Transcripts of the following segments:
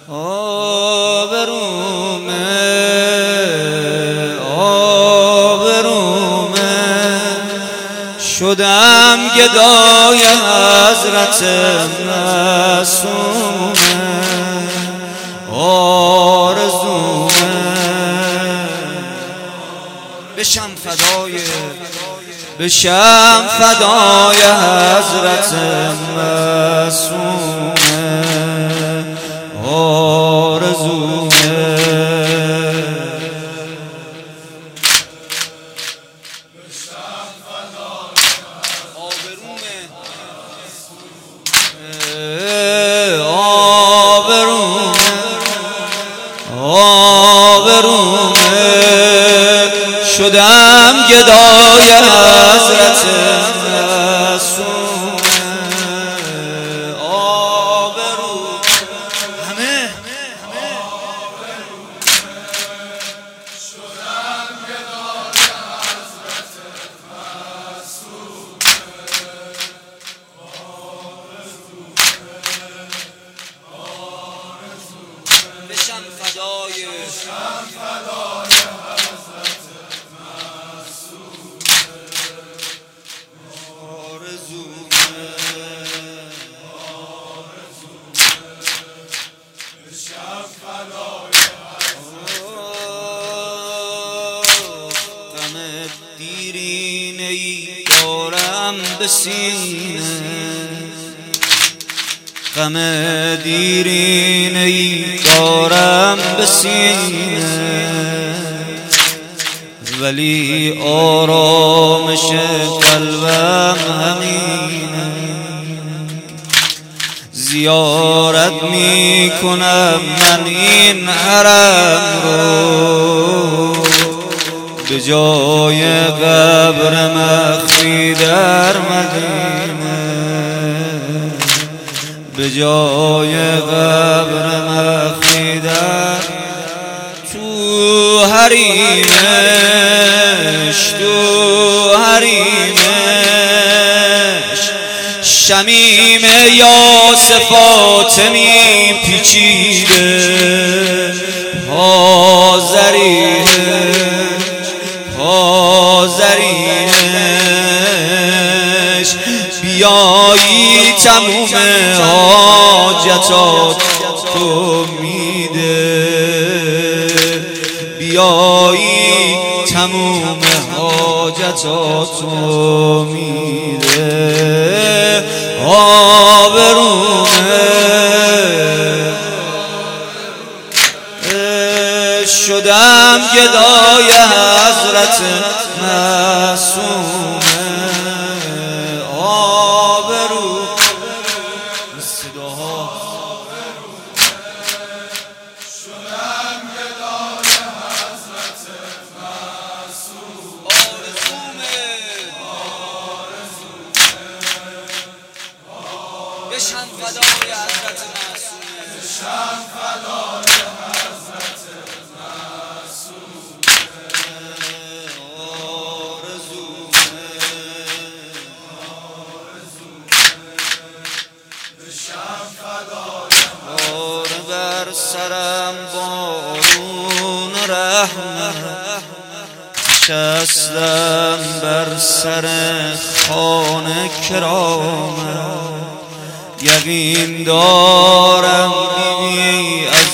شدم گدای حضرت معصومه آرزومه بشم فدای حضرت معصومه آرزومه شدم گدای حضرت معصومه آبرو همه شدم گدای حضرت معصومه بشم فدای غم دیرینه‌ای دارم به سینه ولی آرامش قلبم همینه زیارت میکنم من این حرم رو به جای قبر مخفی در مدینه به جای قبر مخفی در تو حریمش شمیم یاس فاطمی پیچیده حاضرینش بیایی تموم حاجتات تو میده بیایی تموم حاجتات تو میده آبرومه شدم گدای حضرت معصومه آبرو صداها شدم گدای حضرت معصومه آرزومه بشم فدای حضرت معصومه بشم فدای حضرت بر سرم بارون رحمت نشستم بر سر خانه کرامت یقین دارم بیبی از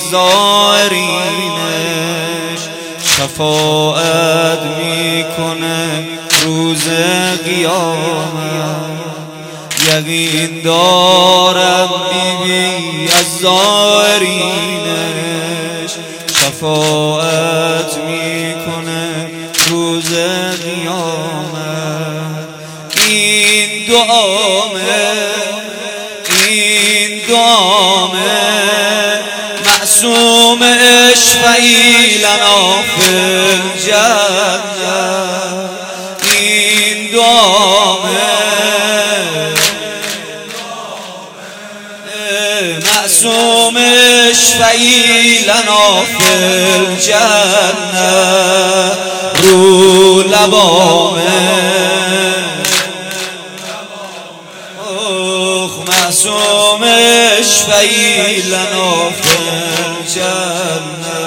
زائرینش شفاعت میکنه روز قیامت یقین دارم بیبی از زائرینش شفاعت میکنه روز قیامت این دعامه معصوم اشفعی لنا فی الجنه این دعامه معصوم اشفعی لنا فی الجنه رو لبامه معصوم اشفعی لنا فی الجنة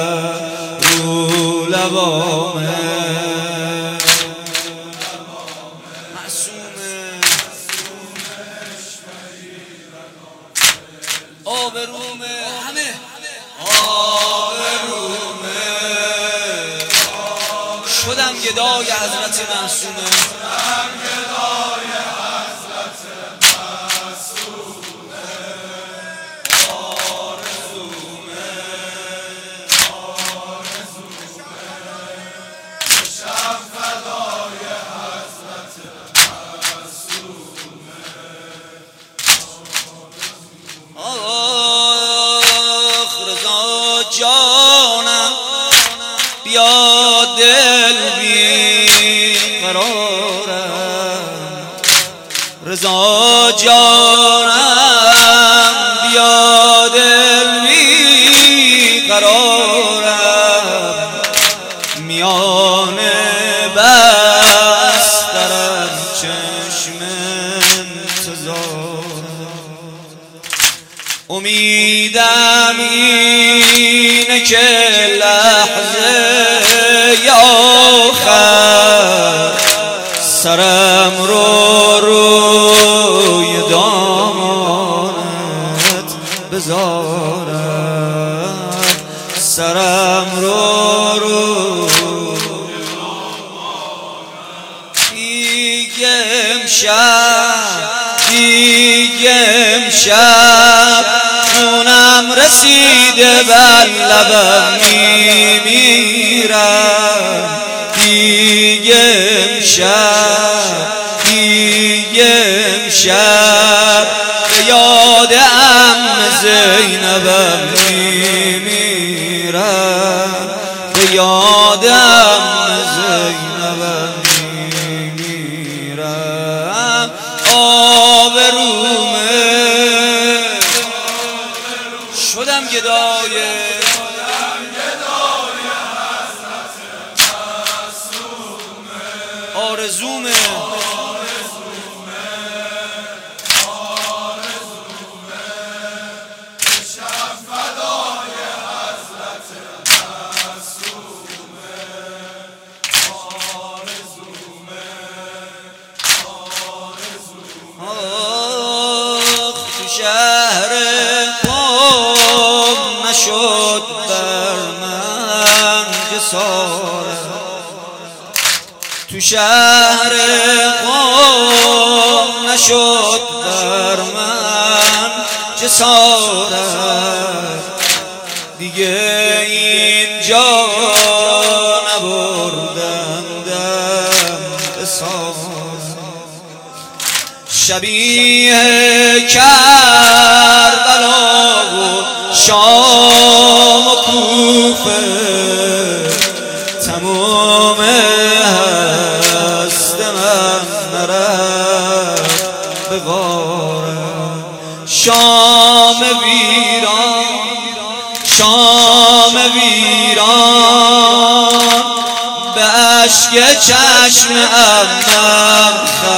رو لبامه آبرومه همه آبرومه شدم گدای حضرت معصومه جانم بیا دل بی قرارم رضا جانم بیا دل بی قرارم میان بسترم چشم انتظارم امیدم اینه که لحظه آخر سرم رو روی دامانت بذارم سرم رو روی دیگه امشب خونم رسیده بر لبم میمیرم دیگه امشب به یاد عم زینبم میمیرم به یاد عم زینبم میمیرم آبرومه شدم گدای حضرت معصومه آرزومه بشم فدای حضرت معصومه آرزومه تو شهر نشد بر من جسارت تو شهر قم نشد بر من جسارت دیگه اینجا نبردم دم بسارت شبیه کربلا و شام و کوفه تمام هست من نرفت به غارم شام ویران به اشک چشم عمم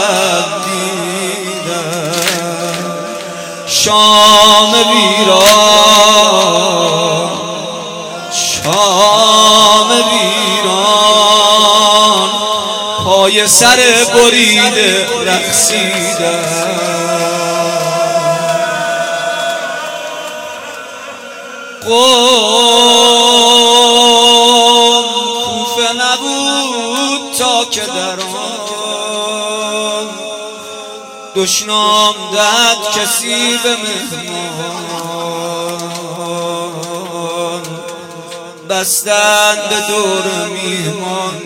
خندیدم شام ویران پای سر بریده رقصیدم قم کوفه نبود تا که در آن دشنام داد کسی به مهمان بستند به دور میهمان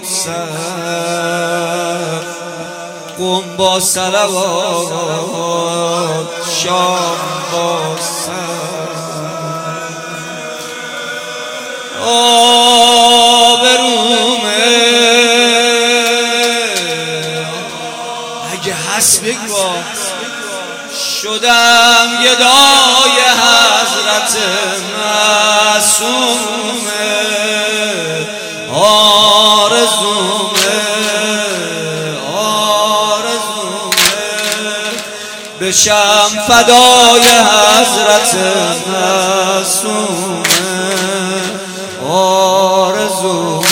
سر قم با صلوات شام با سر آبرومه اگه هست بگو شدم گدای حضرت معصومه آرزومه بشم فدای حضرت معصومه آرزو